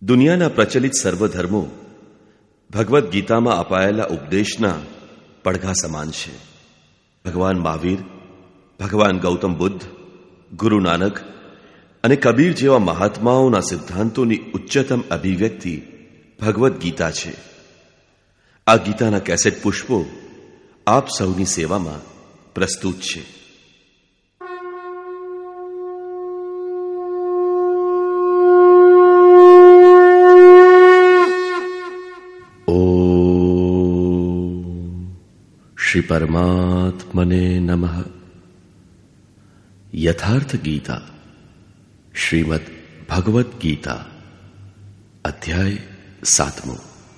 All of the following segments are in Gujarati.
દુનિયાના પ્રચલિત સર્વધર્મો ભગવદ્ ગીતામાં અપાયેલા ઉપદેશના પડઘા સમાન છે. ભગવાન મહાવીર, ભગવાન ગૌતમ બુદ્ધ, ગુરુ નાનક અને કબીર જેવા મહાત્માઓના સિદ્ધાંતોની ઉચ્ચતમ અભિવ્યક્તિ ભગવદ્ ગીતા છે. આ ગીતાના કેસેટ પુષ્પો આપ સૌની સેવામાં પ્રસ્તુત છે. શ્રી પરમાત્મને નમઃ. યથાર્થ ગીતા શ્રીમદ ભગવદ્ ગીતા અધ્યાય 7.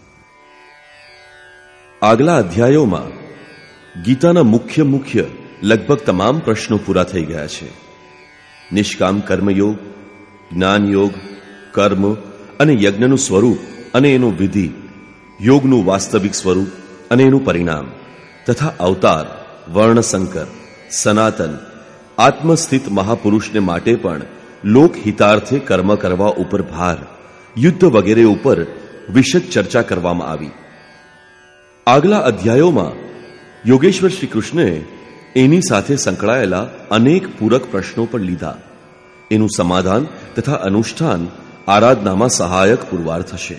આગલા અધ્યાયોમાં ગીતાના મુખ્ય લગભગ તમામ પ્રશ્નો પૂરા થઈ ગયા છે. નિષ્કામ કર્મયોગ, જ્ઞાનયોગ, કર્મ અને યજ્ઞનું સ્વરૂપ અને એનું વિધિ, યોગનું વાસ્તવિક સ્વરૂપ અને એનું પરિણામ તથા અવતાર, વર્ણસંકર, સનાતન, આત્મસ્થિત મહાપુરુષને માટે પણ લોકહિતાર્થે કર્મ કરવા ઉપર ભાર, યુદ્ધ વગેરે ઉપર વિશદ ચર્ચા કરવામાં આવી. આગલા અધ્યાયોમાં યોગેશ્વર શ્રી કૃષ્ણએ એની સાથે સંકળાયેલા અનેક પૂરક પ્રશ્નો પણ લીધા. એનું સમાધાન તથા અનુષ્ઠાન આરાધનામાં સહાયક પુરવાર થશે.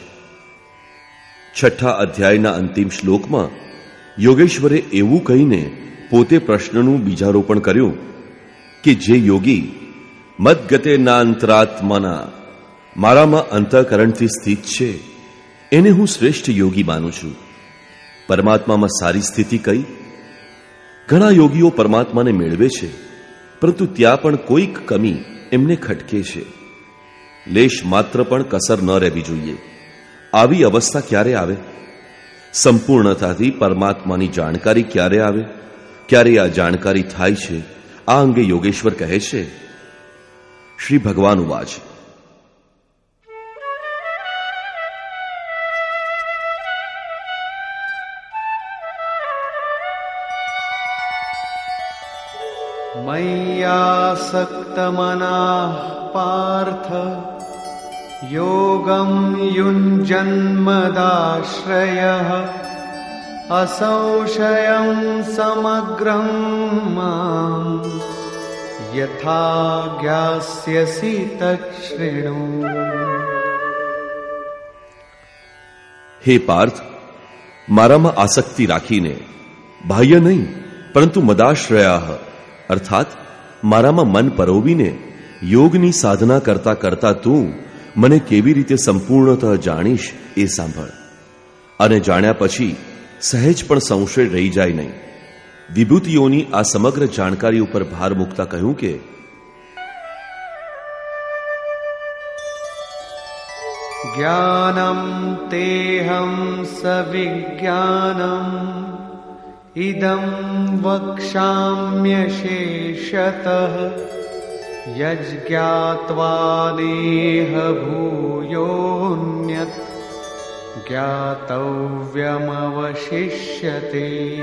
6 અધ્યાયના અંતિમ શ્લોકમાં યોગેશ્વરે એવું કહીને પોતે પ્રશ્નનું બીજારોપણ કર્યું કે જે યોગી મદગતે નાંતરાત્મના, મારામાં અંતઃકરણથી સ્થિત છે, એને હું શ્રેષ્ઠ યોગી માનું છું. પરમાત્મામાં સારી સ્થિતિ કઈ? ઘણા યોગીઓ પરમાત્માને મેળવે છે, પરંતુ ત્યાં પણ કોઈક કમી એમને ખટકે છે. લેશ માત્ર પણ કસર ન રહેવી જોઈએ. આવી અવસ્થા ક્યારે આવે? સંપૂર્ણતાથી પરમાત્માની જાણકારી ક્યારે આવે? ક્યારે આ જાણકારી થાય છે? આ અંગે યોગેશ્વર કહે છે. શ્રી ભગવાન ઉવાચ. મય્યાસક્તમનાઃ પાર્થ યોગમ યુञ्जन्मदाश्रयः असंशयं समग्रं मां यथा જ્ઞાસ્યસि તચ્છૃણુ. હે પાર્થ, મારામાં આસક્તિ રાખીને, બાહ્ય નહીં પરંતુ મદાશ્રયાઃ અર્થાત મારામાં મન પરોવીને યોગની સાધના કરતા કરતા તું મને કેવી રીતે સંપૂર્ણતઃ જાણીશ એ સાંભળ. અને જાણ્યા પછી સહેજ પણ સંશય રહી જાય નહીં. વિભૂતિઓની આ સમગ્ર જાણકારી ઉપર ભાર મૂકતા કહ્યું કે જ્ઞાનમ તેહં સવિજ્ઞાનમ ઇદં વક્ષ્યામ્યશેષતઃ યજ્ઞાત્વા નેહ ભૂયોન્યત જ્ઞાતવ્યમવશિષ્યતે.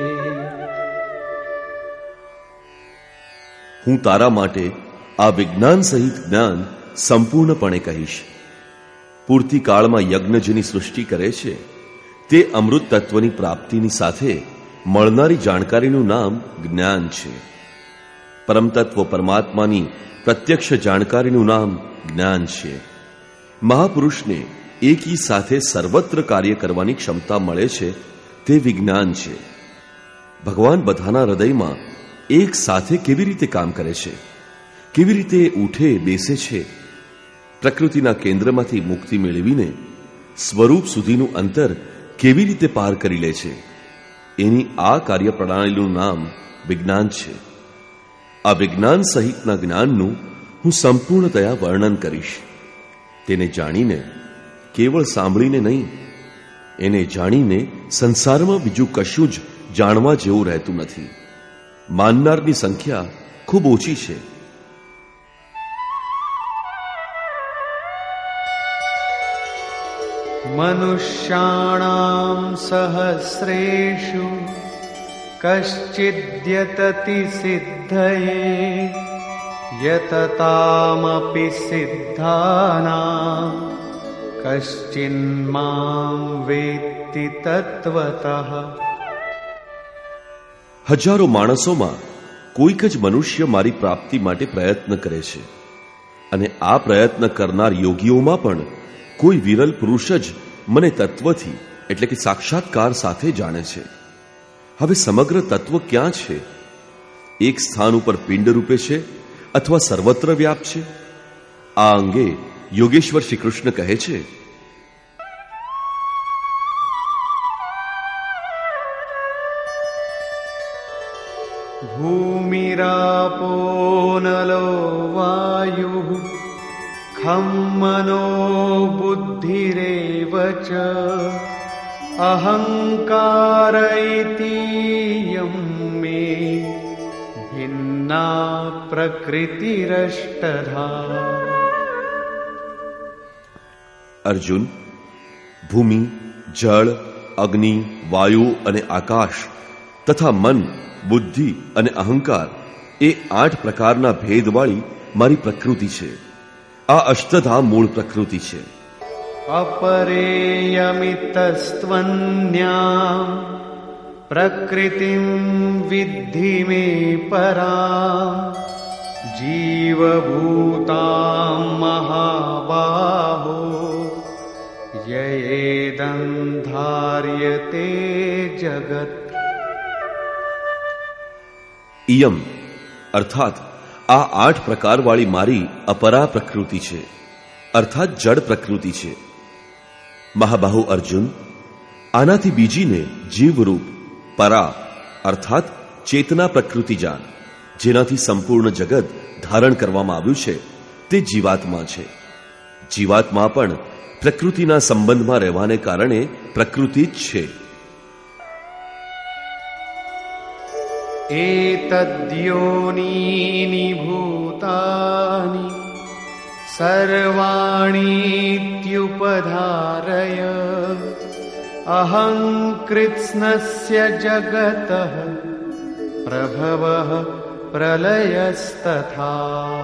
હું તારા માટે આ વિજ્ઞાન સહિત જ્ઞાન સંપૂર્ણપણે કહીશ. પૂર્તિકાળમાં યજ્ઞ જેની સૃષ્ટિ કરે છે તે અમૃત તત્વની પ્રાપ્તિની સાથે મળનારી જાણકારીનું નામ જ્ઞાન છે. પરમતત્વ પરમાત્માની પ્રત્યક્ષ જાણકારીનું નામ જ્ઞાન છે. મહાપુરુષને એકી સાથે સર્વત્ર કાર્ય કરવાની ક્ષમતા મળે છે તે વિજ્ઞાન છે. ભગવાન બધાના હૃદયમાં એક સાથે કેવી રીતે કામ કરે છે, કેવી રીતે ઉઠે બેસે છે, પ્રકૃતિના કેન્દ્રમાંથી મુક્તિ મેળવીને સ્વરૂપ સુધીનું અંતર કેવી રીતે પાર કરી લે છે, એની આ કાર્યપ્રણાલીનું નામ વિજ્ઞાન છે. આ વિજ્ઞાન સહિતના જ્ઞાનનું હું સંપૂર્ણતયા વર્ણન કરીશ. તેને જાણીને, કેવળ સાંભળીને નહીં, એને જાણીને સંસારમાં બીજું કશું જ જાણવા જેવું રહેતું નથી. માનનારની સંખ્યા ખૂબ ઓછી છે. મનુષ્યાણામ સહસ્રેષુ કશ્ચિદ્યતતિ સિદ્ધયે યતતામપિ સિદ્ધાનાં कश्चिन्मां वेत्ति तत्त्वतः। હજારો માણસોમાં કોઈક જ મનુષ્ય મારી પ્રાપ્તિ માટે પ્રયત્ન કરે છે, અને આ પ્રયત્ન કરનાર યોગીઓમાં પણ કોઈ વિરલ પુરુષ જ મને તત્વથી એટલે કે સાક્ષાત્કાર સાથે જાણે છે. હવે સમગ્ર તત્વ ક્યાં છે? એક સ્થાન ઉપર પિંડ રૂપે છે અથવા સર્વત્ર વ્યાપ છે? આ અંગે યોગેશ્વર શ્રી કૃષ્ણ કહે છે, भूमिरापो नलो वायुः खं मनो बुद्धिरेव च अहंकार इतीयं मे भिन्ना प्रकृतिरष्टधा. અર્જુન, ભૂમિ, જળ, અગ્નિ, વાયુ અને આકાશ તથા મન, બુદ્ધિ અને અહંકાર એ 8 પ્રકારના ભેદવાળી મારી પ્રકૃતિ છે. આ અષ્ટધા મૂળ પ્રકૃતિ છે. अपरेयमितस्त्वन्यां प्रकृतिं विद्धि मे परां जीवभूतां महाबाहो ययेदं धार्यते जगत्. ઇયમ અર્થાત આ 8 પ્રકારવાળી મારી અપરા પ્રકૃતિ છે, અર્થાત જડ પ્રકૃતિ છે. મહાબાહુ અર્જુન, આનાથી બીજીને જીવરૂપ પરા અર્થાત ચેતના પ્રકૃતિ જાણ, જેનાથી સંપૂર્ણ જગત ધારણ કરવામાં આવ્યું છે તે જીવાત્મા છે. જીવાત્મા પણ પ્રકૃતિના સંબંધમાં રહેવાને કારણે પ્રકૃતિ જ છે. एतद्योनीनि भूतानि सर्वाणीत्युपधारय अहं कृत्स्नस्य जगतः प्रभवः प्रलयस्तथा.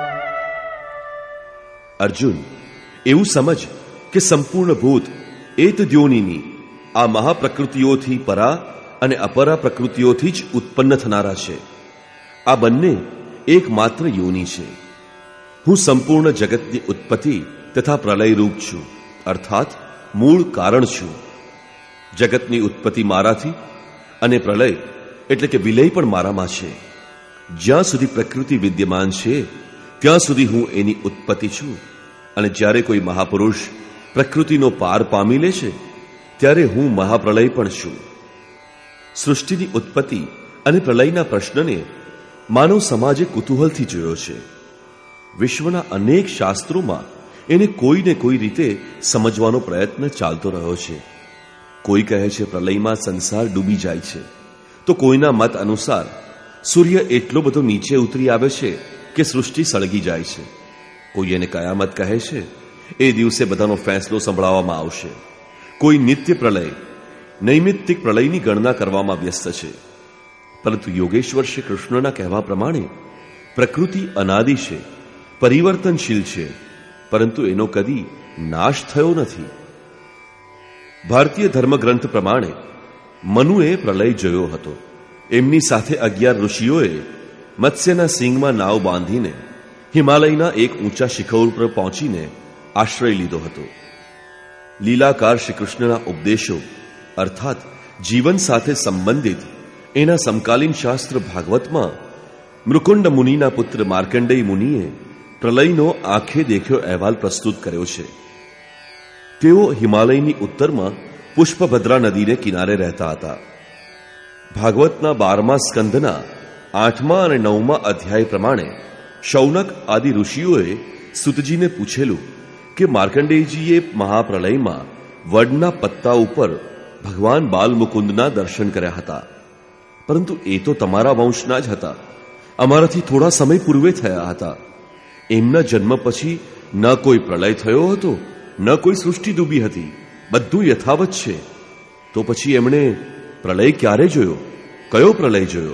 અર્જુન, એવું સમજ કે સંપૂર્ણ ભૂત એતદ્યોનિની આ મહાપ્રકૃતિઓથી પરા અને અપરા પ્રકૃતિઓથી જ ઉત્પન્ન થનારા છે. આ બંને એકમાત્ર યોની છે. હું સંપૂર્ણ જગતની ઉત્પત્તિ તથા પ્રલયરૂપ છું, અર્થાત મૂળ કારણ છું. જગતની ઉત્પત્તિ મારાથી અને પ્રલય એટલે કે વિલય પણ મારામાં છે. જ્યાં સુધી પ્રકૃતિ વિદ્યમાન છે ત્યાં સુધી હું એની ઉત્પત્તિ છું, અને જ્યારે કોઈ મહાપુરુષ પ્રકૃતિનો પાર પામી લે છે ત્યારે હું મહાપ્રલય પણ છું. સૃષ્ટિની ઉત્પત્તિ અને પ્રલયના પ્રશ્નને માનવ સમાજે કુતૂહલથી જોયો છે. વિશ્વના અનેક શાસ્ત્રોમાં એને કોઈને કોઈ રીતે સમજવાનો પ્રયત્ન ચાલતો રહ્યો છે. કોઈ કહે છે પ્રલયમાં સંસાર ડૂબી જાય છે, તો કોઈના મત અનુસાર સૂર્ય એટલો બધો નીચે ઉતરી આવે છે કે સૃષ્ટિ સળગી જાય છે. કોઈ એને કયામત કહે છે, એ દિવસે બધાનો ફેંસલો સંભળાવવામાં આવશે. કોઈ નિત્ય પ્રલય, નૈમિત્તિક પ્રલયની ગણના કરવામાં વ્યસ્ત છે. પરંતુ યોગેશ્વર શ્રી કૃષ્ણના કહેવા પ્રમાણે પ્રકૃતિ અનાદિ છે, પરિવર્તનશીલ છે, પરંતુ એનો કદી નાશ થયો નથી. ભારતીય ધર્મગ્રંથ પ્રમાણે મનુએ પ્રલય જોયો હતો. એમની સાથે 11 ઋષિઓએ મત્સ્યના સિંગમાં નાવ બાંધીને હિમાલયના એક ઊંચા શિખર પર પહોંચીને આશ્રય લીધો હતો. લીલાકાર શ્રી કૃષ્ણના ઉપદેશો અર્થાત જીવન સાથે સંબંધિત એના સમકાલીન શાસ્ત્ર ભાગવતમાં મૃકુંડ મુનિના પુત્ર માર્કંડેય મુનિએ પ્રલયનો આંખે દેખ્યો અહેવાલ પ્રસ્તુત કર્યો છે. તેઓ હિમાલયની ઉત્તરમાં પુષ્પભદ્રા નદીને કિનારે રહેતા હતા. ભાગવતના 12મા સ્કંધના 8મા અને 9મા અધ્યાય પ્રમાણે શૌનક આદિ ઋષિઓએ સુતજીને પૂછેલું કે માર્કંડેયજીએ મહાપ્રલયમાં વડના પત્તા ઉપર ભગવાન બાલમુકુંદના દર્શન કર્યા હતા, પરંતુ એ તો તમારા વંશના જ હતા, અમારાથી થોડા સમય પૂર્વે થયા હતા. એમના જન્મ પછી ન કોઈ પ્રલય થયો હતો, ન કોઈ સૃષ્ટિ ડૂબી હતી, બધું યથાવત છે. તો પછી એમણે પ્રલય ક્યારે જોયો? કયો પ્રલય જોયો?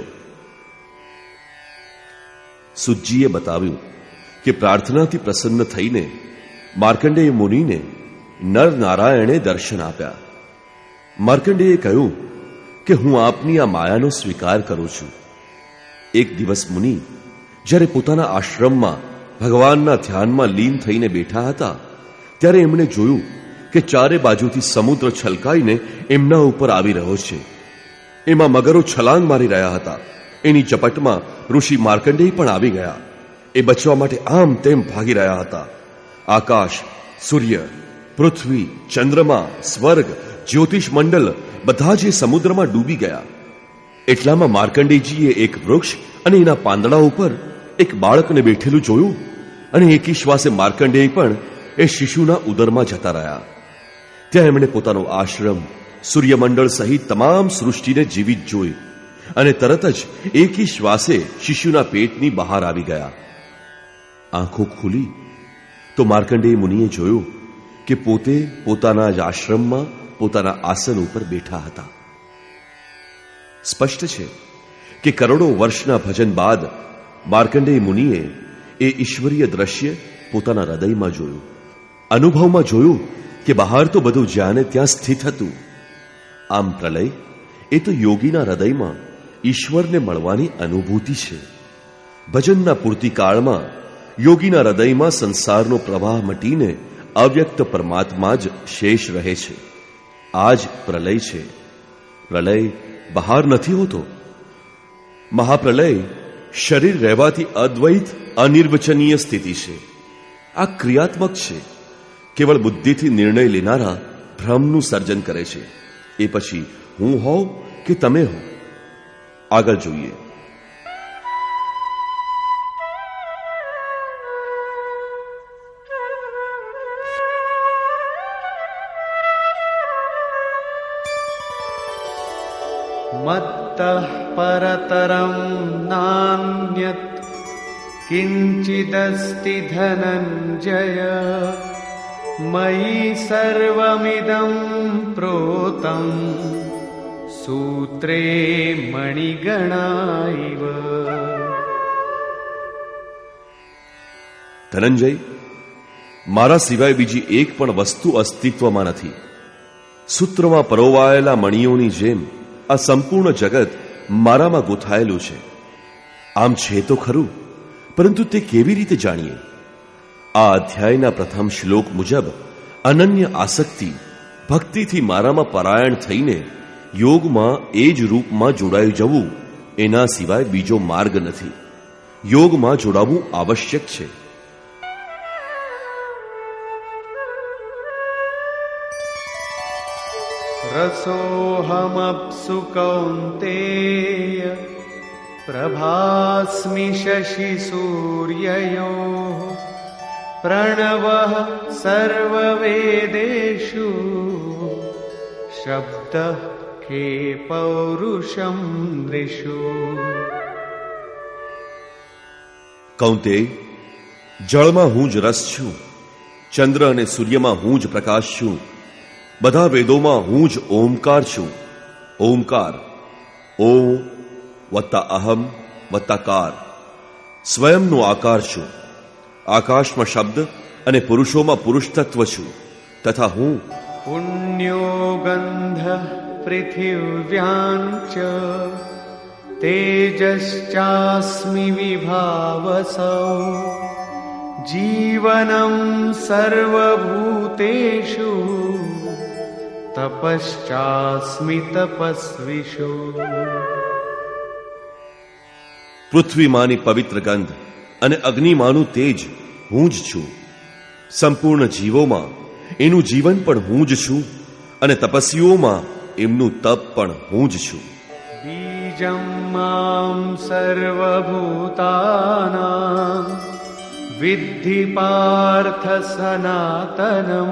સુતજીએ બતાવ્યું કે પ્રાર્થનાથી પ્રસન્ન થઈને માર્કંડેય મુનિને નર નારાયણે દર્શન આપ્યા. માર્કંડેયે કહ્યું કે હું આપની આ માયાનો સ્વીકાર કરું છું. એક દિવસ મુનિ જ્યારે પોતાના આશ્રમમાં ભગવાનના ધ્યાનમાં લીન થઈને બેઠા હતા ત્યારે એમણે જોયું કે ચારે બાજુથી સમુદ્ર છલકાઈને એમના ઉપર આવી રહ્યો છે. એમાં મગરો છલાંગ મારી રહ્યા હતા. એની ઝપટમાં ઋષિ માર્કંડેય પણ આવી ગયા. એ બચવા માટે આમ તેમ ભાગી રહ્યા હતા. આકાશ, સૂર્ય, પૃથ્વી, ચંદ્રમા, સ્વર્ગ, જ્યોતિષ મંડળ બધા જ એ સમુદ્રમાં ડૂબી ગયા. એટલામાં માર્કંડેયજીએ એક વૃક્ષ અને એના પાંદડા ઉપર એક બાળકને બેઠેલું જોયું અને એકી શ્વાસે માર્કંડેય પણ એ શિશુના ઉદરમાં જતા રહ્યા. ત્યાં એમણે પોતાનો આશ્રમ, સૂર્યમંડળ સહિત તમામ સૃષ્ટિને જીવિત જોઈ અને તરત જ એકી શ્વાસે શિશુના પેટની બહાર આવી ગયા. આંખો ખુલી તો માર્કંડેય મુનિએ જોયું કે પોતે પોતાના જ આશ્રમમાં પોતાના આસન ઉપર બેઠા હતા. સ્પષ્ટ છે કે કરોડો વર્ષના ભજન બાદ માર્કંડેય મુનિએ એ ઈશ્વરીય દ્રશ્ય પોતાના હૃદયમાં જોયું. અનુભવમાં જોયું કે બહાર તો બધું જ્યાં ને ત્યાં સ્થિત હતું. આમ પ્રલય એ તો યોગીના હૃદયમાં ઈશ્વરને મળવાની અનુભૂતિ છે. ભજનના પૂર્તિકાળમાં યોગીના હૃદયમાં સંસારનો પ્રવાહ મટીને અવ્યક્ત પરમાત્મા જ શેષ રહે છે. આ જ પ્રલય છે. પ્રલય બહાર નથી હોતો. મહાપ્રલય શરીર રહેવાથી અદ્વૈત અનિર્વચનીય સ્થિતિ છે. આ ક્રિયાત્મક છે. કેવળ બુદ્ધિથી નિર્ણય લેનારા ભ્રમનું સર્જન કરે છે. એ પછી હું હોઉં કે તમે હો. આગળ જોઈએ. મત્તઃ પરતરં નાન્યત કિંચિદસ્તિ ધનંજય મયિ સર્વમિદં પ્રોતં સૂત્રે મણિગણાઇવ. ધનંજય, મારા સિવાય બીજી એક પણ વસ્તુ અસ્તિત્વમાં નથી. સૂત્રમાં પરોવાયેલા મણિઓની જેમ આ સંપૂર્ણ જગત મારામાં ગૂંથાયેલું છે. આમ છે તો ખરું, પરંતુ તે કેવી રીતે જાણીએ? આ અધ્યાયના પ્રથમ શ્લોક મુજબ અનન્ય આસક્તિ, ભક્તિથી મારામાં પરાયણ થઈને યોગમાં એ જ રૂપમાં જોડાઈ જવું, એના સિવાય બીજો માર્ગ નથી. યોગમાં જોડાવું આવશ્યક છે. રસોહમપ્સુ કૌન્તેય પ્રભાસ્મિ શશિ સૂર્યયોઃ પ્રણવઃ સર્વવેદેષુ શબ્દઃ કે પૌરુષમ નૃષુ. કૌંતેય, જળમાં હું જ રસ છું, ચંદ્ર અને સૂર્યમાં હું જ પ્રકાશ છું, બધા વેદોમાં હું જ ઓમકાર છું. ઓમકાર, ઓમ વત્તા અહમ વત્તા કાર, સ્વયંનો આકાર છું. આકાશમાં શબ્દ અને પુરુષોમાં પુરુષ તત્વ છું. તથા હું પુણ્યો ગંધ પૃથિવ્યાં ચ તેજશ્ચાસ્મિ વિભાવસૌ જીવનં સર્વભૂતેષુ તપશ્ચાસ્મિ તપસ્વિષુ. પૃથ્વીમાંની પવિત્ર ગંધ અને અગ્નિમાંનું તેજ હું જ છું. સંપૂર્ણ જીવોમાં એનું જીવન પણ હું જ છું અને તપસ્વીઓમાં એમનું તપ પણ હું જ છું. બીજં માં સર્વભૂતાનાં વિદ્ધિ પાર્થ સનાતનમ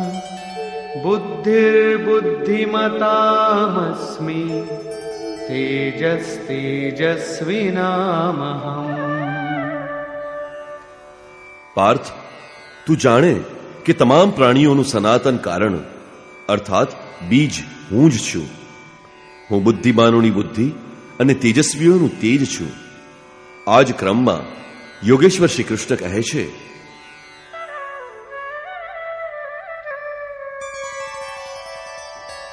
બુદ્ધિર્બુદ્ધિમતામસ્મિ તેજસ્તેજસ્વિનામહં. પાર્થ, તું જાણે કે તમામ પ્રાણીઓનું સનાતન કારણ અર્થાત બીજ હું જ છું. હું બુદ્ધિમાનોની બુદ્ધિ અને તેજસ્વીઓનું તેજ છું. આ જ ક્રમમાં યોગેશ્વર શ્રી કૃષ્ણ કહે છે,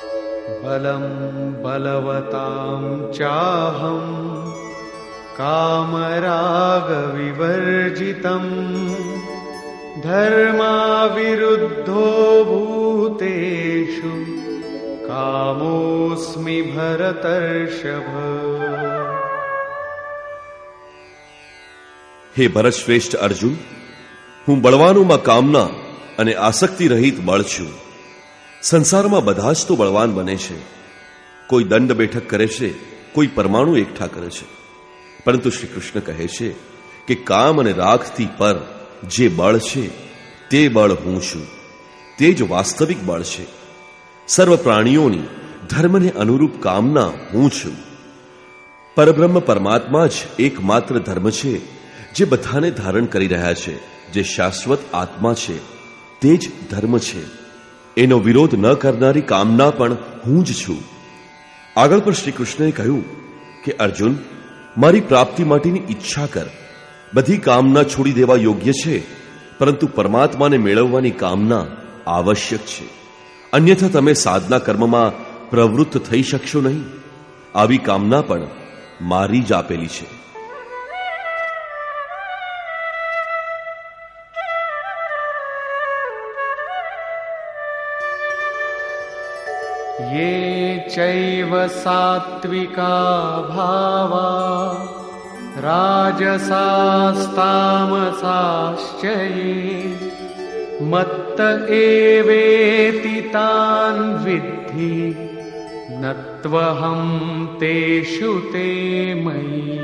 बलं बलवतां चाहं कामरागविवर्जितं धर्माविरुद्धो भूतेषु कामोऽस्मि भरतर्षभ। હે ભરત શ્રેષ્ઠ અર્જુન, હું બળવાનોમાં કામના અને આસક્તિ રહિત બળ છું. સંસારમાં બધા જ તો બળવાન બને છે. કોઈ દંડ બેઠક કરે છે, કોઈ પરમાણુ એકઠા કરે છે, પરંતુ શ્રી કૃષ્ણ કહે છે કે કામ અને રાગથી પર જે બળ છે તે બળ હું છું. તે જ વાસ્તવિક બળ છે. સર્વ પ્રાણીઓની ધર્મને અનુરૂપ કામના હું છું. પરબ્રહ્મ પરમાત્મા જ એકમાત્ર ધર્મ છે જે બધાને ધારણ કરી રહ્યા છે. જે શાશ્વત આત્મા છે તે જ ધર્મ છે. એનો વિરોધ ન કરનારી કામના પણ હું જ છું. આગળ પર શ્રી કૃષ્ણએ કહ્યું કે અર્જુન, મારી પ્રાપ્તિ માટેની ઈચ્છા કર. બધી કામના છોડી દેવા યોગ્ય છે, પરંતુ પરમાત્માને મેળવવાની કામના આવશ્યક છે. અન્યથા તમે સાધના કર્મમાં પ્રવૃત્ત થઈ શકશો નહીં. આવી કામના પણ મારી જ આપેલી છે. ये चैव सात्विका भावा राजसास्तामसाश्च ये मत्त एवेति तान् विद्धि नत्वहं तेषु ते मयि।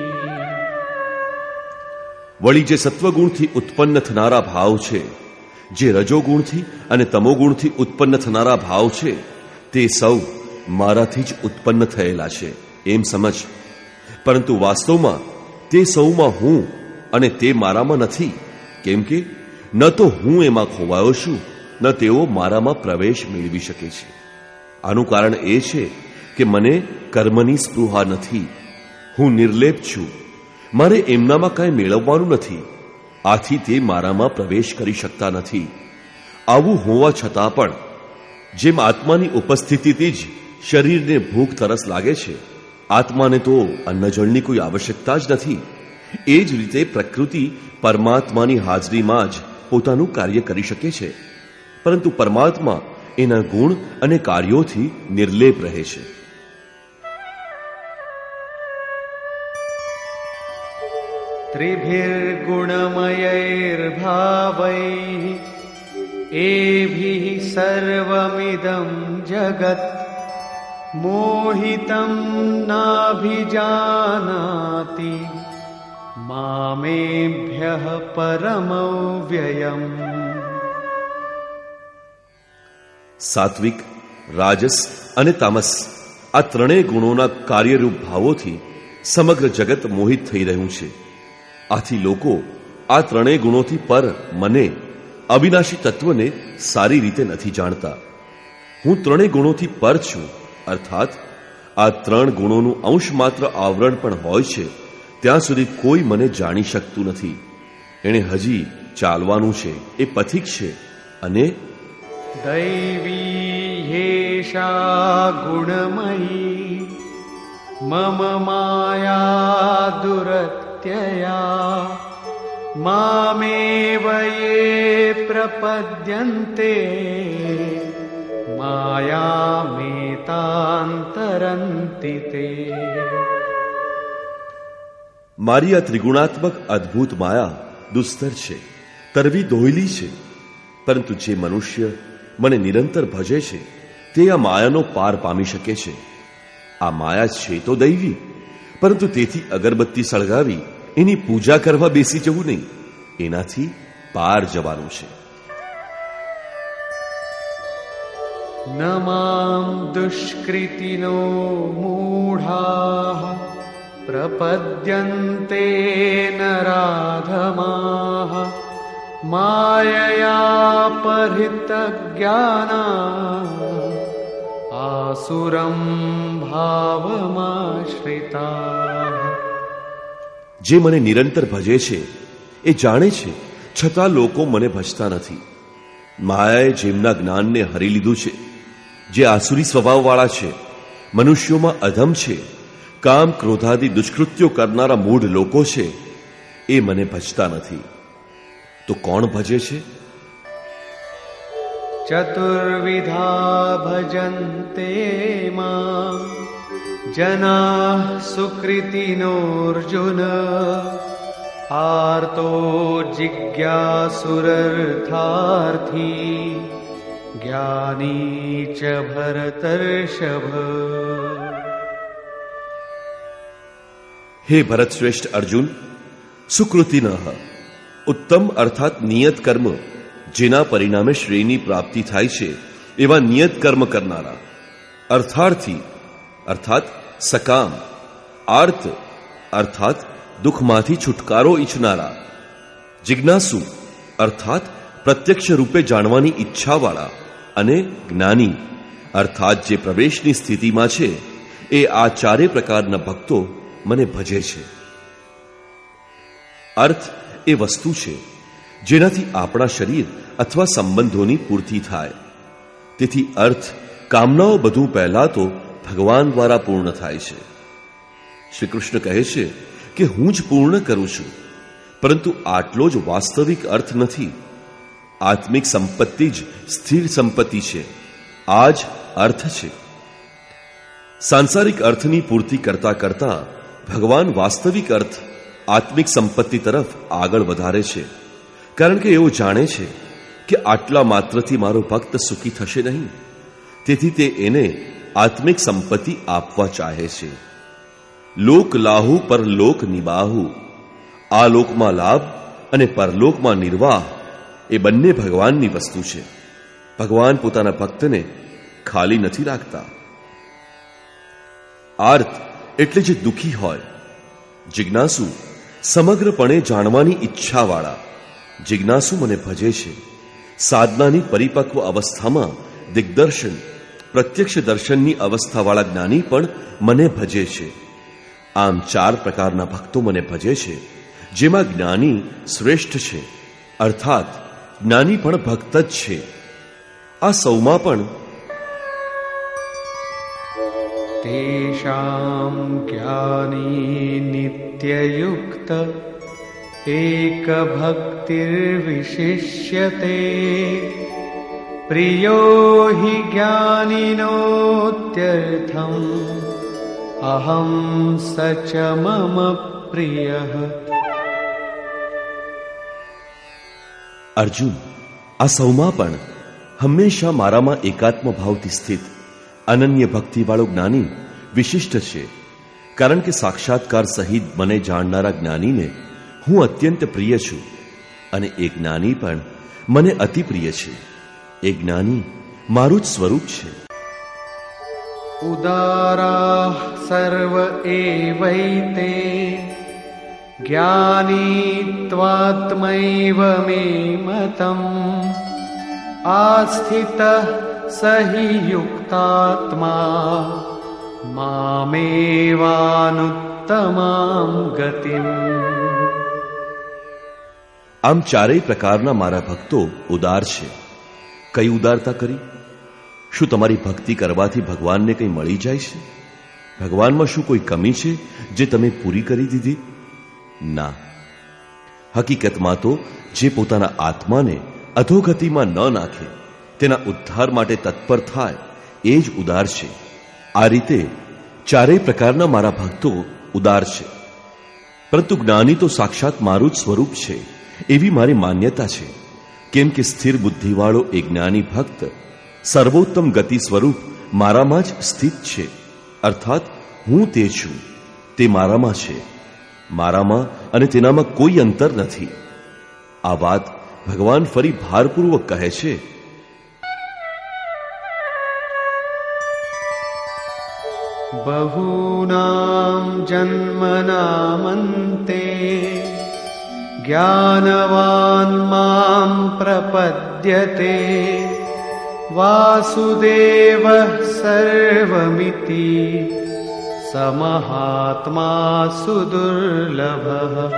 વળી જે સત્વગુણથી ઉત્પન્ન થનારા ભાવ છે, જે રજોગુણથી અને તમોગુણથી ઉત્પન્ન થનારા ભાવ છે, તે સૌ મારાથી જ ઉત્પન્ન થયેલા છે એમ સમજ. પરંતુ વાસ્તવમાં તે સૌમાં હું અને તે મારામાં નથી. કેમ કે ન તો હું એમાં ખોવાયો છું, ન તેઓ મારામાં પ્રવેશ મેળવી શકે છે. આનું કારણ એ છે કે મને કર્મની સ્પૃહા નથી. હું નિર્લેપ છું. મારે એમનામાં કાંઈ મેળવવાનું નથી. આથી તે મારામાં પ્રવેશ કરી શકતા નથી. આવું હોવા છતાં પણ જેમ આત્માની ઉપસ્થિતિથી જ શરીરને ભૂખ તરસ લાગે છે, આત્માને તો અન્નજળની કોઈ આવશ્યકતા જ નથી. એ જ રીતે પ્રકૃતિ પરમાત્માની હાજરીમાં જ પોતાનું કાર્ય કરી શકે છે, પરંતુ પરમાત્મા એના ગુણ અને કાર્યોથી નિર્લેપ રહે છે. त्रिभिर्गुणमयैर्भावैः एभिः सर्वमिदं जगत् मोहितं नाभिजानाति मामेभ्यः परमव्ययम्। સાત્વિક, રાજસ અને તામસ આ ત્રણેય ગુણોના કાર્યરૂપ ભાવોથી સમગ્ર જગત મોહિત થઈ રહ્યું છે. આથી લોકો આ ત્રણેય ગુણોથી પર મને, અવિનાશી તત્વને સારી રીતે નથી જાણતા. હું ત્રણેય ગુણોથી પર છું, અર્થાત આ ત્રણ ગુણોનું અંશ માત્ર આવરણ પણ હોય છે ત્યાં સુધી કોઈ મને જાણી શકતું નથી. એણે હજી ચાલવાનું છે, એ પથિક છે. અને दैवी ह्येषा गुणमयी मम माया दुरत्यया मामेव ये प्रपद्यन्ते मायामेतान्तरन्ति ते। મારી આ ત્રિગુણાત્મક અદ્ભુત માયા દુસ્તર છે, તરવી દોહલી છે. પરંતુ જે મનુષ્ય મને નિરંતર ભજે છે તે આ માયાનો પાર પામી શકે છે. આ માયા છે તો દૈવી, પરંતુ તેથી અગરબત્તી સળગાવી એની પૂજા કરવા બેસી જવું નહીં. એનાથી પાર જવાનું છે. ન મામ દુષ્કૃતિનો મૂઢાઃ પ્રપદ્યન્તે નરાધમાઃ માયયા પરિતજ્ઞાના આસુરં ભાવમાશ્રિતા. જે મને નિરંતર ભજે છે એ જાણે છે, છતાં લોકો મને ભજતા નથી. માયાએ જેમના જ્ઞાનને હરી લીધું છે જે આસુરી સ્વભાવવાળા છે, મનુષ્યોમાં અધમ છે, કામ ક્રોધાદિ દુષ્કૃત્યો કરનારા મૂઢ લોકો છે, એ મને ભજતા નથી. તો કોણ ભજે છે? ચતુર્વિધા ભજન્તે માં જનાઃ સુકૃતિનોર્જુન આર્તો જિજ્ઞાસુરર્થાર્થી જ્ઞાની ચ ભરતર્ષભ. હે ભરતશ્રેષ્ઠ અર્જુન, સુકૃતિનઃ ઉત્તમ અર્થાત નિયત કર્મ, જેના પરિણામે શ્રેયની પ્રાપ્તિ થાય છે એવા નિયત કર્મ કરનારા, અર્થાર્થી અર્થાત સકામ, આર્ત અર્થાત દુઃખમાંથી છુટકારો ઈચ્છનારા, જિજ્ઞાસુ અર્થાત પ્રત્યક્ષ રૂપે જાણવાની ઈચ્છાવાળા, અને જ્ઞાની અર્થાત જે પ્રવેશની સ્થિતિમાં છે, એ આ ચારે પ્રકારના ભક્તો મને ભજે છે. અર્થ એ વસ્તુ છે જેનાથી આપણા શરીર અથવા સંબંધોની પૂર્તિ થાય. તેથી અર્થ, કામનાઓ બધું પહેલા તો ભગવાન દ્વારા પૂર્ણ થાય છે. શ્રી કૃષ્ણ કહે છે કે હું જ પૂર્ણ કરું છું, પરંતુ આટલો જ વાસ્તવિક અર્થ નથી. આત્મિક સંપત્તિ જ સ્થિર સંપત્તિ છે. આ જ અર્થ છે. સાંસારિક અર્થની પૂર્તિ કરતા કરતા ભગવાન વાસ્તવિક અર્થ, આત્મિક સંપત્તિ તરફ આગળ વધારે છે. કારણ કે એવો જાણે છે કે આટલા માત્રથી મારો ભક્ત સુખી થશે નહીં. તેથી તે એને આત્મિક સંપત્તિ આપવા ચાહે છે. લોક લાહુ પરલોક નિબાહુ. આ લોકમાં લાભ અને પરલોકમાં નિર્વાહ એ બંને ભગવાનની વસ્તુ છે. ભગવાન પોતાના ભક્તને ખાલી નથી રાખતા. આર્ત એટલે જે દુઃખી હોય, જિજ્ઞાસુ સમગ્રપણે જાણવાની ઈચ્છાવાળા. જિજ્ઞાસુ મને ભજે છે. સાધનાની પરિપક્વ અવસ્થામાં દિગ્દર્શન, પ્રત્યક્ષ દર્શનની અવસ્થાવાળા જ્ઞાની પણ મને ભજે છે. આમ ચાર પ્રકારના ભક્તો મને ભજે છે, જેમાં જ્ઞાની શ્રેષ્ઠ છે, અર્થાત જ્ઞાની પણ ભક્ત જ છે. આ સૌમાં પણ તેષાં જ્ઞાની નિત્યયુક્ત એક ભક્તિર્વિશિષ્યતે પ્રિયો હિ જ્ઞાનિનોત્યર્થમ અહમ સચ મમ પ્રિયઃ. અર્જુન, આ સૌમાં પણ હંમેશા મારામાં એકાત્મ ભાવથી સ્થિત અનન્ય ભક્તિવાળો જ્ઞાની વિશિષ્ટ છે. કારણ કે સાક્ષાત્કાર સહિત મને જાણનારા જ્ઞાનીને હું અત્યંત પ્રિય છું, અને એ જ્ઞાની પણ મને અતિ પ્રિય છે. એ જ્ઞાની મારું જ સ્વરૂપ છે. ઉદારાઃ સર્વ એવૈતે જ્ઞાની ત્વાત્મૈવ મે મતં આસ્થિતઃ સહિ યુક્તાત્મા મામેવાનુત્તમાં ગતિમ. આમ ચારેય પ્રકારના મારા ભક્તો ઉદાર છે. કઈ ઉદારતા કરી? શું તમારી ભક્તિ કરવાથી ભગવાનને કંઈ મળી જાય છે? ભગવાનમાં શું કોઈ કમી છે જે તમે પૂરી કરી દીધી? ના. હકીકતમાં તો જે પોતાના આત્માને અધોગતિમાં ન નાખે, તેના ઉદ્ધાર માટે તત્પર થાય, એ જ ઉદાર છે. આ રીતે ચારેય પ્રકારના મારા ભક્તો ઉદાર છે. પરંતુ જ્ઞાની તો સાક્ષાત મારું જ સ્વરૂપ છે એવી મારી માન્યતા છે. કેમ કે સ્થિર બુદ્ધિવાળો એ જ્ઞાની ભક્ત સર્વોત્તમ ગતિ સ્વરૂપ મારામાં જ સ્થિત છે. અર્થાત હું તે છું, તે મારામાં છે. મારામાં અને તેનામાં કોઈ અંતર નથી. આ વાત ભગવાન ફરી ભારપૂર્વક કહે છે. બહૂનાં જન્મનામન્તે જ્ઞાનવાન માં પ્રપદ્યતે વાસુદેવઃ સર્વમિતિ સમહાત્મા સુદુર્લભઃ.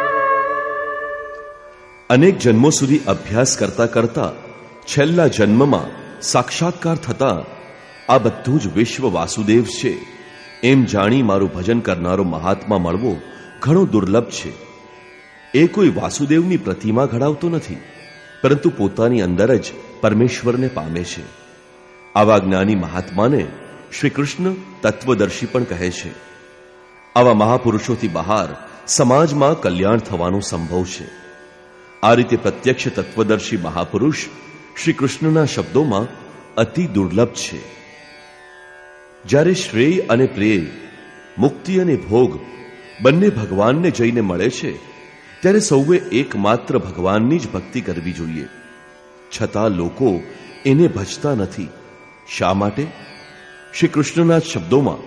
અનેક જન્મો સુધી અભ્યાસ કરતા કરતા છેલ્લા જન્મમાં સાક્ષાત્કાર થતા આ બધું જ વિશ્વ વાસુદેવ છે એમ જાણી મારું ભજન કરનારો મહાત્મા મળવો ઘણો દુર્લભ છે. એ કોઈ વાસુદેવની પ્રતિમા ઘડાવતો નથી, પરંતુ પોતાની અંદર જ પરમેશ્વરને પામે છે. આવા જ્ઞાની મહાત્માને શ્રી કૃષ્ણ તત્વદર્શી પણ કહે છે. આવા મહાપુરુષોથી બહાર સમાજમાં કલ્યાણ થવાનો સંભવ છે. આ રીતે પ્રત્યક્ષ તત્વદર્શી મહાપુરુષ શ્રી કૃષ્ણના શબ્દોમાં અતિ દુર્લભ છે. જ્યારે શ્રેય અને પ્રેય, મુક્તિ અને ભોગ બંને ભગવાનને જઈને મળે છે, ત્યારે સૌએ એકમાત્ર ભગવાનની જ ભક્તિ કરવી જોઈએ. છતાં લોકો એને ભજતા નથી. શા માટે? શ્રી કૃષ્ણના શબ્દોમાં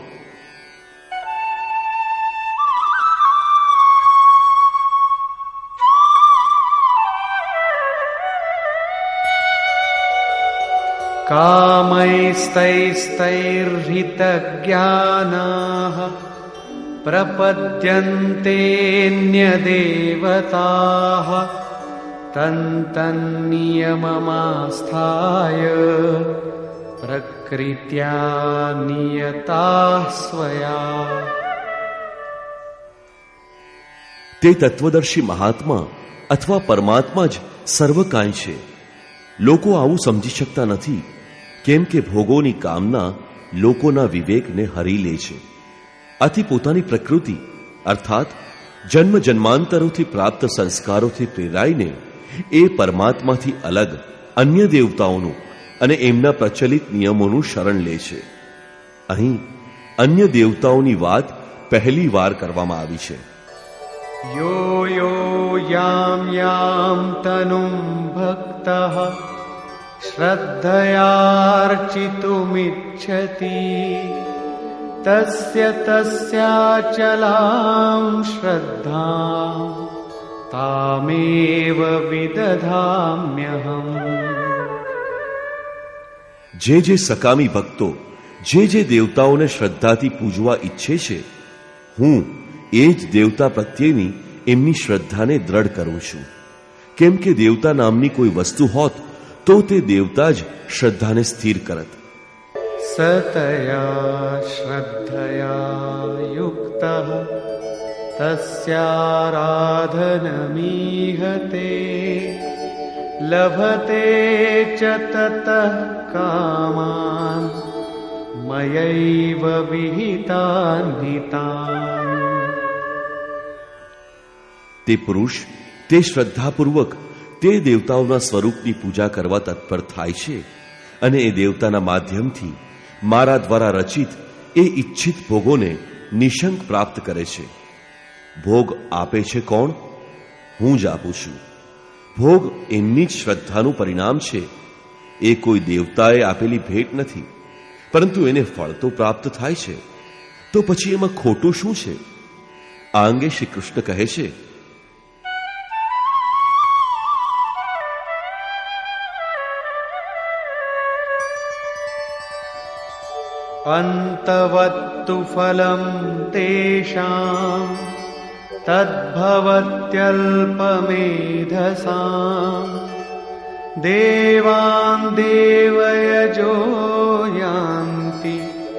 कामैस्तैस्तैर्हितज्ञानाः प्रपद्यन्तेऽन्यदेवताः तन्तन्नियममास्थाय प्रकृत्या नियताः स्वया. તે તત્વદર્શી મહાત્મા અથવા પરમાત્મા જ સર્વકાંઈ છે. લોકો આવું સમજી શકતા નથી, કેમ કે ભોગોની કામના લોકોના વિવેકને હરી લે છે. આથી પોતાની પ્રકૃતિ અર્થાત જન્મ જન્માંતરોથી પ્રાપ્ત સંસ્કારોથી પ્રેરાઈને એ પરમાત્માથી અલગ અન્ય દેવતાઓનું અને એમના પ્રચલિત નિયમોનું શરણ લે છે. અહીં અન્ય દેવતાઓની વાત પહેલી વાર કરવામાં આવી છે. યો યો યામ યામ તનુમ ભક્તઃ શ્રદ્ધયાર્ચિતુમિચ્છતિ તસ્ય તસ્યાચલાં શ્રદ્ધાં તામેવ વિદધામ્યહમ. જે જે સકામી ભક્તો જે દેવતાઓને શ્રદ્ધાથી પૂજવા ઈચ્છે છે, હું એ જ દેવતા પ્રત્યેની એમની શ્રદ્ધાને દ્રઢ કરું છું. કેમ કે દેવતા નામની કોઈ વસ્તુ હોત તો તે દેવતા જ શ્રદ્ધાને સ્થિર કરત. સતયા શ્રદ્ધયા યુક્તઃ તસ્યારાધનમીહતે લભતે ચ તતઃ કામાન મયૈવ વિહિતાન હિતાન. તે પુરુષ તે શ્રદ્ધાપૂર્વક તે દેવતાઓના સ્વરૂપની પૂજા કરવા તત્પર થાય છે અને એ દેવતાના માધ્યમથી મારા દ્વારા રચિત એ ઈચ્છિત ભોગોને નિશંક પ્રાપ્ત કરે છે. ભોગ આપે છે કોણ? હું જ આપું છું. ભોગ એમની જ શ્રદ્ધાનું પરિણામ છે. એ કોઈ દેવતાએ આપેલી ભેટ નથી, પરંતુ એને ફળ તો પ્રાપ્ત થાય છે. તો પછી એમાં ખોટું શું છે? આ અંગે શ્રી કૃષ્ણ કહે છે, અંતવત્તુ ફલમ તેષાં તદ્ભવત્યલ્પમેધસાં દેવાન દેવયજો યાન્તિ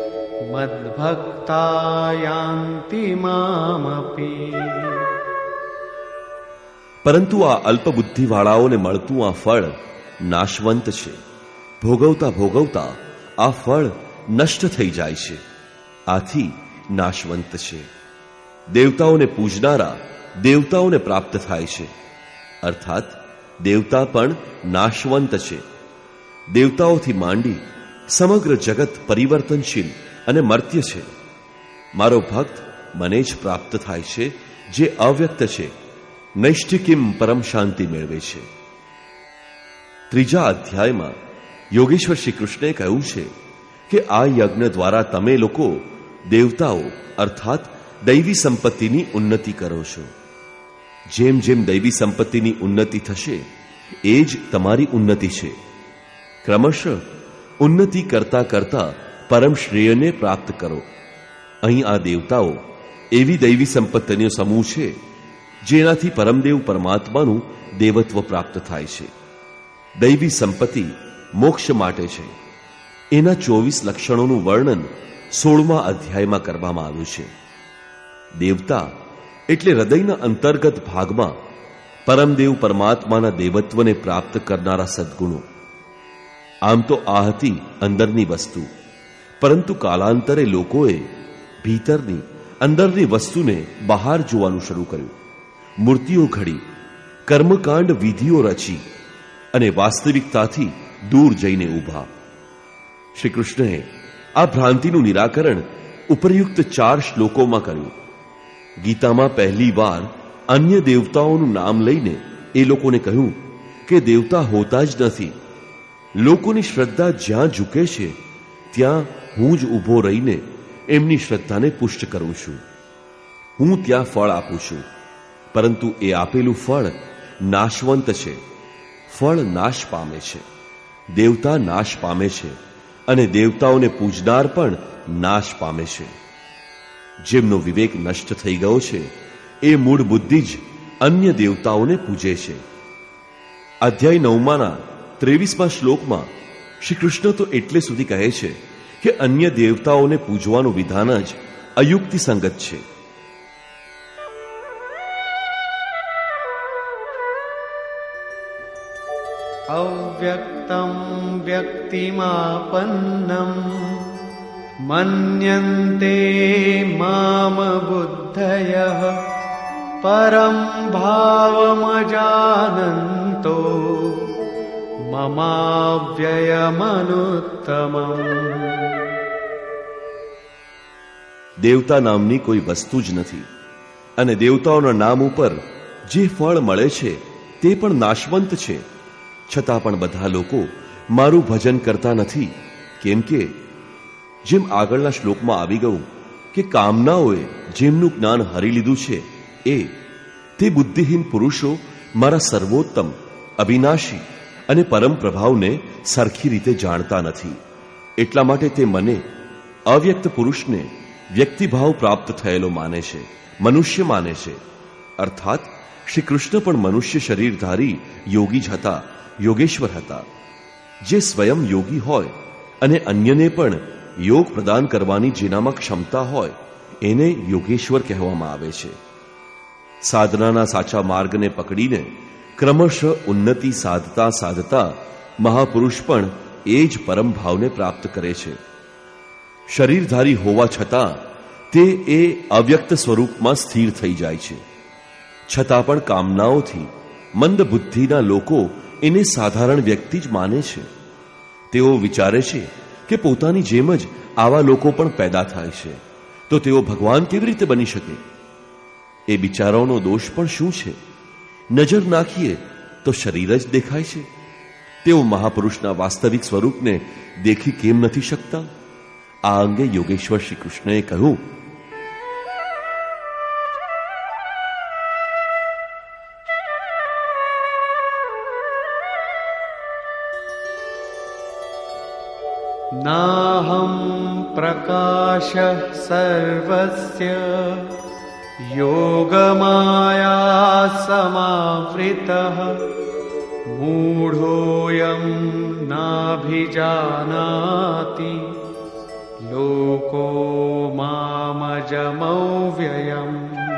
મદ્ભક્તા યાન્તિ મામપી. પરંતુ આ અલ્પબુદ્ધિવાળાઓને મળતું આ ફળ નાશવંત છે. ભોગવતા ભોગવતા આ ફળ નષ્ટ થઈ જાય છે. આથી નાશવંત છે. દેવતાઓને પૂજનારા દેવતાઓને પ્રાપ્ત થાય છે. અર્થાત દેવતા પણ નાશવંત છે. દેવતાઓથી માંડી સમગ્ર જગત પરિવર્તનશીલ અને મર્ત્ય છે. મારો ભક્ત મને જ પ્રાપ્ત થાય છે, જે અવ્યક્ત છે, નૈષ્ઠિકીમ પરમ શાંતિ મેળવે છે. ત્રીજા અધ્યાયમાં યોગેશ્વર શ્રી કૃષ્ણે કહ્યું છે કે આ યજ્ઞ દ્વારા તમે લોકો દેવતાઓ અર્થાત દૈવી સંપત્તિની ઉન્નતિ કરો છો. જેમ જેમ દૈવી સંપત્તિની ઉન્નતિ થશે એ જ તમારી ઉન્નતિ છે. ક્રમશઃ ઉન્નતિ કરતા કરતા પરમ શ્રેયને પ્રાપ્ત કરો. અહીં આ દેવતાઓ એવી દૈવી સંપત્તિનો સમૂહ છે જેનાથી પરમદેવ પરમાત્માનું દેવત્વ પ્રાપ્ત થાય છે. દૈવી સંપત્તિ મોક્ષ માટે છે. એના 24 લક્ષણોનું વર્ણન 16મા અધ્યાયમાં કરવામાં આવ્યું છે. દેવતા એટલે હૃદયના અંતર્ગત ભાગમાં પરમદેવ પરમાત્માના દેવત્વને પ્રાપ્ત કરનારા સદ્ગુણો. આમ તો આ હતી અંદરની વસ્તુ, પરંતુ કાલાંતરે લોકોએ ભીતરની અંદરની વસ્તુને બહાર જોવાનું શરૂ કર્યું. મૂર્તિઓ ઘડી, કર્મકાંડ વિધિઓ રચી અને વાસ્તવિકતાથી દૂર જઈને ઊભા. શ્રી કૃષ્ણએ આ ભ્રાંતિનું નિરાકરણ ઉપરયુક્ત 4 શ્લોકોમાં કર્યું. ગીતામાં પહેલી વાર અન્ય દેવતાઓનું નામ લઈને એ લોકોને કહ્યું કે દેવતા હોતા જ નથી. લોકોની શ્રદ્ધા જ્યાં ઝૂકે છે ત્યાં હું જ ઊભો રહીને એમની શ્રદ્ધાને પુષ્ટ કરું છું. હું ત્યાં ફળ આપું છું, પરંતુ એ આપેલું ફળ નાશવંત છે. ફળ નાશ પામે છે. દેવતા નાશ પામે છે અને દેવતાઓને પૂજનાર પણ નાશ પામે છે. જેમનો વિવેક નષ્ટ થઈ ગયો છે એ મૂળ બુદ્ધિ જ અન્ય દેવતાઓને પૂજે છે. અધ્યાય 9ના 23મા શ્લોકમાં શ્રી કૃષ્ણ તો એટલે સુધી કહે છે કે અન્ય દેવતાઓને પૂજવાનું વિધાન જ અયુક્તિસંગત છે. અવ્યક્તમ વ્યક્તિમાપન્નમ મન્યન્તે મામ બુદ્ધયઃ પરમ ભાવમજાનંતો મમાવ્યયમનુત્તમમ. દેવતા નામની કોઈ વસ્તુ જ નથી અને દેવતાઓના નામ ઉપર જે ફળ મળે છે તે પણ નાશવંત છે. છતાં પણ બધા લોકો મારું ભજન કરતા નથી. કેમ કે જેમ આગળના શ્લોકમાં આવી ગયું કે કામનાઓએ જેમનું જ્ઞાન હરી લીધું છે તે બુદ્ધિહીન પુરુષો મારા સર્વોત્તમ, અવિનાશી અને પરમ પ્રભાવને સરખી રીતે જાણતા નથી. એટલા માટે તે મને, અવ્યક્ત પુરુષને, વ્યક્તિભાવ પ્રાપ્ત થયેલો માને છે, મનુષ્ય માને છે. અર્થાત શ્રી કૃષ્ણ પણ મનુષ્ય શરીરધારી યોગી જ હતા, યોગેશ્વર હતા. જે સ્વયં યોગી હોય અને અન્યને પણ યોગ પ્રદાન કરવાની જેનામાં ક્ષમતા હોય એને યોગેશ્વર કહેવામાં આવે છે. સાધનાના સાચા માર્ગને પકડીને ક્રમશઃ ઉન્નતિ સાધતા સાધતા મહાપુરુષ પણ એ જ પરમ ભાવને પ્રાપ્ત કરે છે. શરીરધારી હોવા છતાં તે એ અવ્યક્ત સ્વરૂપમાં સ્થિર થઈ જાય છે. છતાં પણ કામનાઓથી મંદ બુદ્ધિના લોકો એને સાધારણ વ્યક્તિ જ માને છે. તેઓ વિચારે છે કે પોતાની જેમ જ આવા લોકો પણ પેદા થાય છે, તો તેઓ ભગવાન કેવી રીતે બની શકે? એ બિચારાઓનો દોષ પણ શું છે? નજર નાખીએ તો શરીર જ દેખાય છે. તેઓ મહાપુરુષના વાસ્તવિક સ્વરૂપને દેખી કેમ નથી શકતા? આ અંગે યોગેશ્વર શ્રી કૃષ્ણએ કહ્યું, નાહં પ્રકાશઃ સર્વસ્ય યોગમાયા સમાવૃતઃ મૂઢોયં નાભિજાનાતિ લોકો મામજમૌવ્યયમ.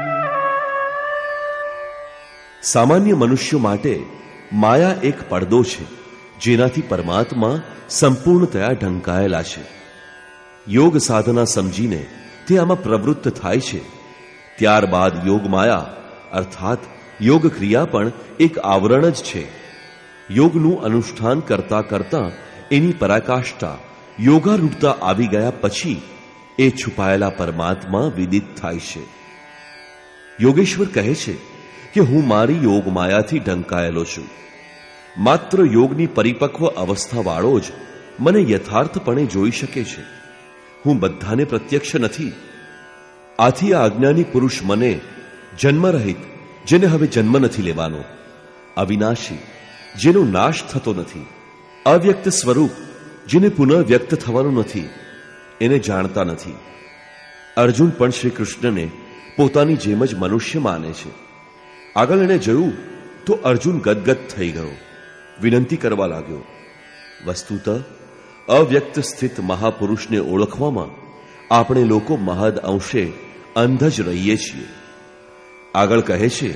સામાન્ય મનુષ્યો માટે માયા એક પડદો છે જેનાથી પરમાત્મા સંપૂર્ણતયા ઢંકાયેલા છે. યોગ સાધના સમજીને તે આમાં પ્રવૃત્ત થાય છે. ત્યારબાદ યોગ માયા અર્થાત યોગ ક્રિયા પણ એક આવરણ જ છે. યોગનું અનુષ્ઠાન કરતા કરતા એની પરાકાષ્ઠા યોગારૂઢતા આવી ગયા પછી એ છુપાયેલા પરમાત્મા વિદિત થાય છે. યોગેશ્વર કહે છે કે હું મારી યોગ માયાથી ઢંકાયેલો છું. માત્ર યોગની પરિપક્વ અવસ્થાવાળો જ મને યથાર્થપણે જોઈ શકે છે. હું બધાને પ્રત્યક્ષ નથી. આથી આ અજ્ઞાની પુરુષ મને જન્મરહિત, જેને હવે જન્મ નથી લેવાનો, અવિનાશી, જેનો નાશ થતો નથી, અવ્યક્ત સ્વરૂપ, જેને પુનઃ વ્યક્ત થવાનું નથી, એને જાણતા નથી. અર્જુન પણ શ્રી કૃષ્ણને પોતાની જેમ જ મનુષ્ય માને છે. આગળ એણે જોયું તો અર્જુન ગદગદ થઈ ગયો, વિનંતી કરવા લાગ્યો, વસ્તુતઃ અવ્યક્ત સ્થિત મહાપુરુષને ઓળખવામાં આપણે લોકો મહદ અંશે અંધ જ રહીએ છીએ. આગળ કહે છે,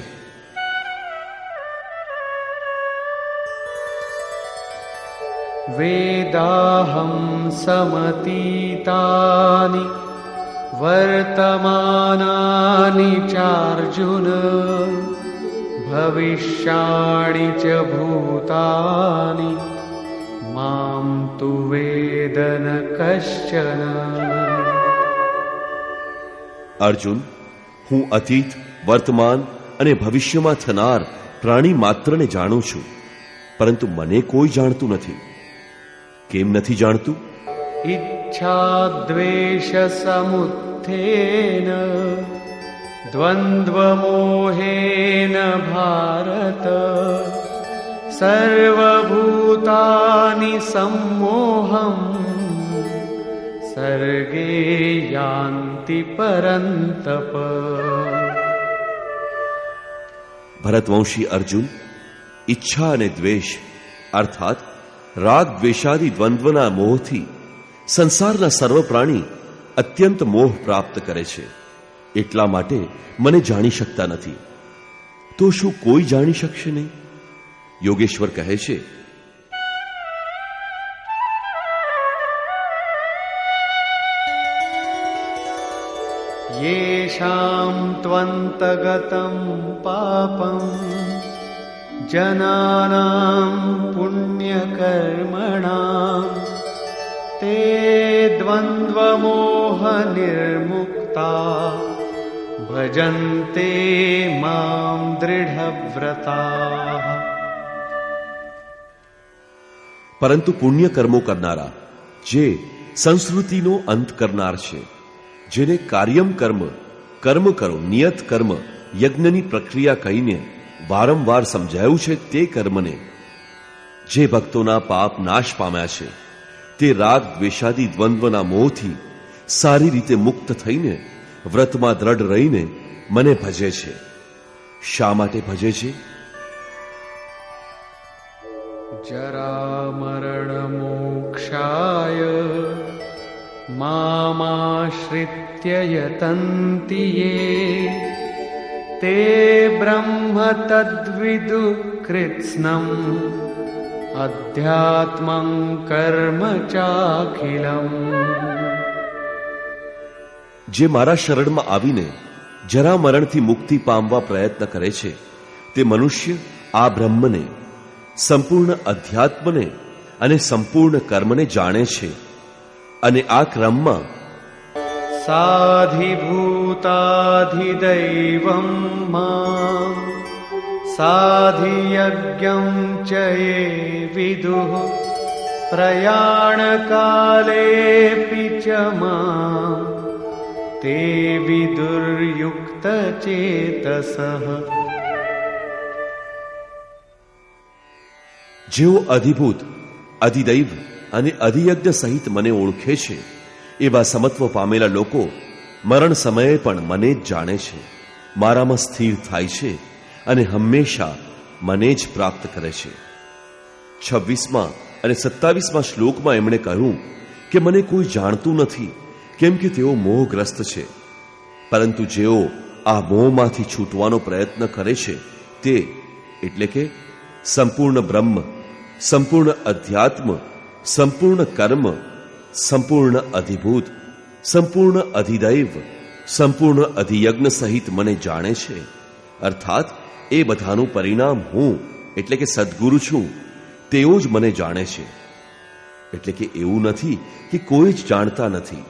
વેદાહમ સમતીતાનિ વર્તમાનાનિ ચાર્જુન ભવિષ્યાણિ ચ ભૂતાનિ મામ તુ વેદ ન કશ્ચન. અર્જુન, હું અતીત, વર્તમાન અને ભવિષ્યમાં થનાર પ્રાણી માત્રને જાણું છું, પરંતુ મને કોઈ જાણતું નથી. કેમ નથી જાણતું? ઈચ્છા દ્વેષ સમુત્થેન દ્વંદ્વ મોહેન ભારત સર્વભૂતાનિ સમ્મોહં સર્ગે યાન્તિ પરંતપ. ભરતવંશી અર્જુન, ઈચ્છા અને દ્વેષ અર્થાત રાગ દ્વેષાદિ દ્વંદ્વના મોહથી સંસારના સર્વ પ્રાણી અત્યંત મોહ પ્રાપ્ત કરે છે. એટલા માટે મને જાણી શકતા નથી. તો શું કોઈ જાણી શકશે નહીં? યોગેશ્વર કહે છે, યેષાં ત્વંતગતં પાપં જનાનાં પુણ્યકર્મણાં તે દ્વંદ્વમોહ નિર્મુક્તા ભજન્તે માં દૃઢવ્રતા. પરંતુ પુણ્ય કર્મો કરનારા, જે સંસ્કૃતિનો અંત કરનાર છે, જેને કાર્યમ કર્મ, કર્મ કરો, નિયત કર્મ, યજ્ઞની પ્રક્રિયા કહીને વારંવાર સમજાયું છે, તે કર્મને જે ભક્તોના પાપ નાશ પામ્યા છે, તે રાગ દ્વેષાદિ દ્વંદ્વના મોહથી સારી રીતે મુક્ત થઈને વ્રતમાં દ્રઢ રહીને મને ભજે છે. શા માટે ભજે છે? જરા મરણ મોક્ષાય મામાશ્રિત્ય યતન્તિ યે તે બ્રહ્મ તદ્વિદુ કૃત્સ્નમ અધ્યાત્મં કર્મ ચાખિલમ. જે મારા શરણમાં આવીને જરા મરણથી મુક્તિ પામવા પ્રયત્ન કરે છે, તે મનુષ્ય આ બ્રહ્મને, સંપૂર્ણ અધ્યાત્મને અને સંપૂર્ણ કર્મને જાણે છે. અને આ ક્રમમાં સાધિભૂતાધિદૈવં માં સાધિયજ્ઞં ચ યે વિદુઃ પ્રયાણ કાલેપી ચ માં તે વિદુર્યુક્ત ચેતસઃ. જેઓ અધિભૂત, અધિદૈવ અને અધિયજ્ઞ સહિત મને ઓળખે છે, એવા સમત્વ પામેલા લોકો મરણ સમયે પણ મને જ જાણે છે, મારામાં સ્થિર થાય છે અને હંમેશા મને જ પ્રાપ્ત કરે છે. 26મા અને 27મા શ્લોકમાં એમણે કહ્યું કે મને કોઈ જાણતું નથી, કેમ કે તેઓ મોહગ્રસ્ત છે. પરંતુ જેઓ આ મોહમાંથી છૂટવાનો પ્રયત્ન કરે છે, તે એટલે કે સંપૂર્ણ બ્રહ્મ, સંપૂર્ણ અધ્યાત્મ, સંપૂર્ણ કર્મ, સંપૂર્ણ અધિભૂત, સંપૂર્ણ અધિદૈવ, સંપૂર્ણ અધિયજ્ઞ સહિત મને જાણે છે, અર્થાત એ બધાનું પરિણામ હું એટલે કે સદ્ગુરુ છું, તેઓ જ મને જાણે છે. એટલે કે એવું નથી કે કોઈ જ જાણતા નથી.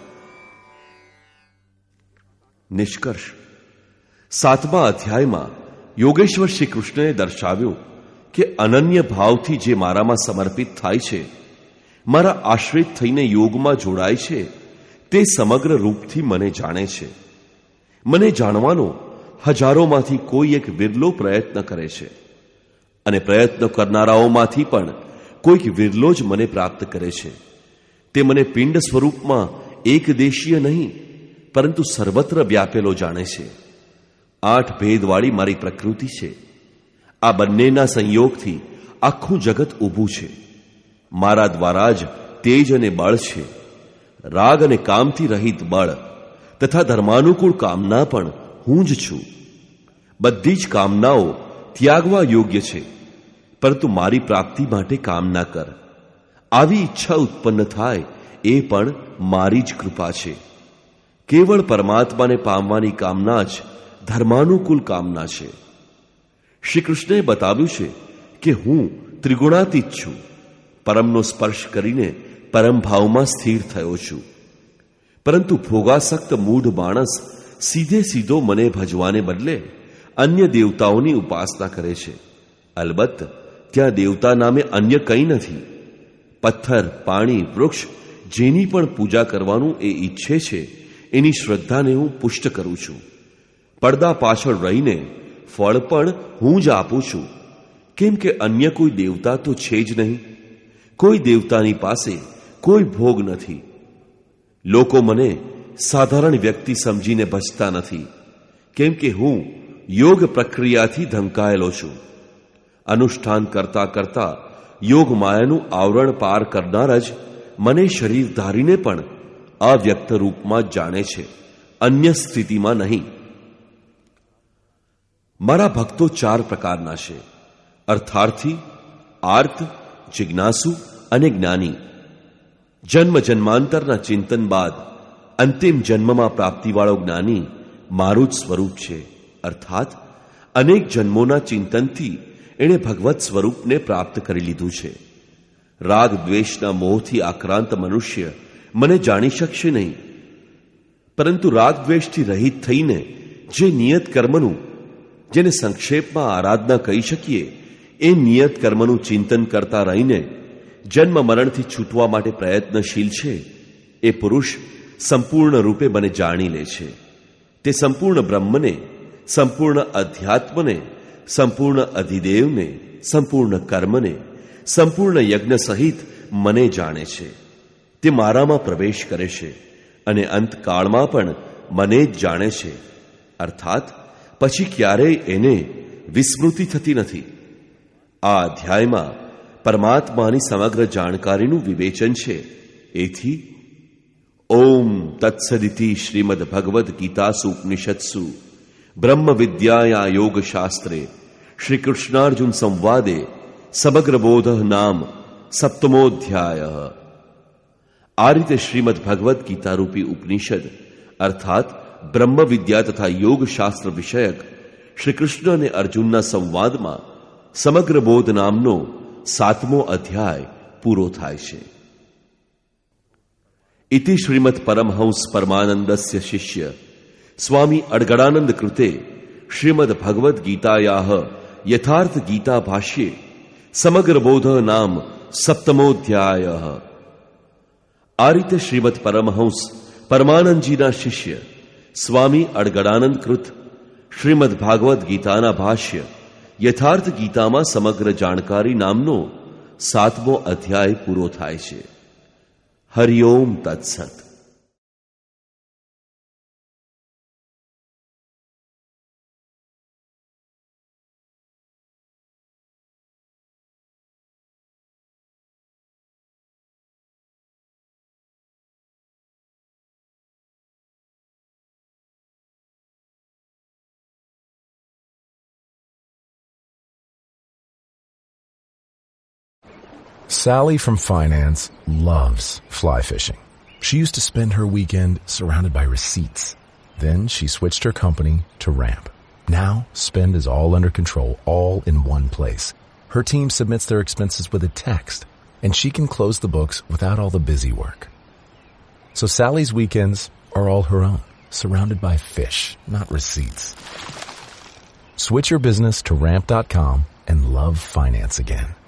નિષ્કર્ષ: 7મા અધ્યાયમાં યોગેશ્વર શ્રી કૃષ્ણએ દર્શાવ્યું કે અનન્ય ભાવથી જે મારામાં સમર્પિત થાય છે, મારા આશ્રિત થઈને યોગમાં જોડાય છે, તે સમગ્ર રૂપથી મને જાણે છે. મને જાણવાનો હજારોમાંથી કોઈ એક વિરલો પ્રયત્ન કરે છે, અને પ્રયત્ન કરનારાઓમાંથી પણ કોઈક વિરલો જ મને પ્રાપ્ત કરે છે. તે મને પિંડ સ્વરૂપમાં એકદેશીય નહીં, પરંતુ સર્વત્ર વ્યાપેલો જાણે છે. 8 ભેદવાળી મારી પ્રકૃતિ છે. આ બંનેના સંયોગથી આખું જગત ઊભું છે. મારા દ્વારા જ તેજ અને બળ છે. રાગ અને કામથી રહિત બળ તથા ધર્માનુકૂળ કામના પણ હું જ છું. બધી જ કામનાઓ ત્યાગવા યોગ્ય છે, પરંતુ મારી પ્રાપ્તિ માટે કામ ના કર. આવી ઈચ્છા ઉત્પન્ન થાય એ પણ મારી જ કૃપા છે. કેવળ પરમાત્માને પામવાની કામના જ ધર્માનુકૂળ કામના છે. શ્રી કૃષ્ણએ બતાવ્યું છે કે હું ત્રિગુણાતીત છું. પરમનો સ્પર્શ કરીને પરમ ભાવમાં સ્થિર થયો છું. પરંતુ ભોગાસક્ત મૂઢ માણસ સીધો મને ભજવાને બદલે અન્ય દેવતાઓની ઉપાસના કરે છે. અલબત્ત ત્યાં દેવતા નામે અન્ય કંઈ નથી. પથ્થર, પાણી, વૃક્ષ જેની પણ પૂજા કરવાનું એ ઈચ્છે છે એની શ્રદ્ધાને હું પુષ્ટ કરું છું. પડદા પાછળ રહીને ફળ પણ હું જ આપું છું, કેમ કે અન્ય કોઈ દેવતા તો છે જ નહીં. કોઈ દેવતાની પાસે કોઈ ભોગ નથી. લોકો મને સાધારણ વ્યક્તિ સમજીને ભજતા નથી, કેમ કે હું યોગ પ્રક્રિયાથી ઢંકાયેલો છું. અનુષ્ઠાન કરતા કરતા યોગ માયાનું આવરણ પાર કરનાર જ મને શરીર ધારીને પણ અવ્યક્ત રૂપમાં જાણે છે, અન્ય સ્થિતિમાં નહીં. મારા ભક્તો 4 પ્રકારના છે: અર્થાર્થી, આર્ત, જિજ્ઞાસુ અને જ્ઞાની. જન્મ જન્માંતરના ચિંતન બાદ અંતિમ જન્મમાં પ્રાપ્તિવાળો જ્ઞાની મારું જ સ્વરૂપ છે. અર્થાત અનેક જન્મોના ચિંતનથી એણે ભગવત સ્વરૂપને પ્રાપ્ત કરી લીધું છે. રાગ દ્વેષના મોહથી આક્રાંત મનુષ્ય મને જાણી શકશે નહીં, પરંતુ રાગ દ્વેષથી રહિત થઈને જે નિયત કર્મનું, જેને સંક્ષેપમાં આરાધના કહી શકીએ, એ નિયત કર્મનું ચિંતન કરતા રહીને જન્મ મરણથી છૂટવા માટે પ્રયત્નશીલ છે, એ પુરુષ સંપૂર્ણ રૂપે મને જાણી લે છે. તે સંપૂર્ણ બ્રહ્મને, સંપૂર્ણ અધ્યાત્મને, સંપૂર્ણ અધિદેવને, સંપૂર્ણ કર્મને, સંપૂર્ણ યજ્ઞ સહિત મને જાણે છે. તે મારામાં પ્રવેશ કરે છે અને અંતકાળમાં પણ મને જ જાણે છે. અર્થાત પછી ક્યારેય એને વિસ્મૃતિ થતી નથી. આ અધ્યાયમાં પરમાત્માની સમગ્ર જાણકારીનું વિવેચન છે. એથી ઓમ તત્સદિતિ શ્રીમદ ભગવદ્ ગીતાસુ ઉપનિષત્સુ બ્રહ્મ વિદ્યાયા યોગ શાસ્ત્રે શ્રી કૃષ્ણાર્જુન સંવાદે સમગ્ર બોધ નામ 7મોધ્યાય. આ રીતે શ્રીમદ ભગવદ્ ગીતા રૂપી ઉપનિષદ અર્થાત બ્રહ્મ વિદ્યા તથા યોગ શાસ્ત્ર વિષયક શ્રી કૃષ્ણ અને અર્જુનના સંવાદમાં સમગ્ર બોધ નામનો 7મો અધ્યાય પૂરો થાય છે. ઇતિ શ્રીમદ પરમહંસ પરમાનંદસ્ય શિષ્ય સ્વામી અડગડાનંદ કૃતે શ્રીમદ ભગવદ્ ગીતાયાઃ યથાર્થ ગીતા ભાષ્યે સમગ્ર બોધ નામ 7મોધ્યાયઃ. આ રીતે શ્રીમદ પરમહંસ પરમાનંદજીના શિષ્ય સ્વામી અડગડાનંદ કૃત શ્રીમદ ભાગવત ગીતાના ભાષ્ય યથાર્થ ગીતામાં સમગ્ર જાણકારી નામનો 7મો અધ્યાય પૂરો થાય છે. Hariom તત્સત. Sally from finance loves fly fishing. She used to spend her weekend surrounded by receipts. Then she switched her company to Ramp. Now, spend is all under control, all in one place. Her team submits their expenses with a text, and she can close the books without all the busy work. So Sally's weekends are all her own, surrounded by fish, not receipts. Switch your business to Ramp.com and love finance again.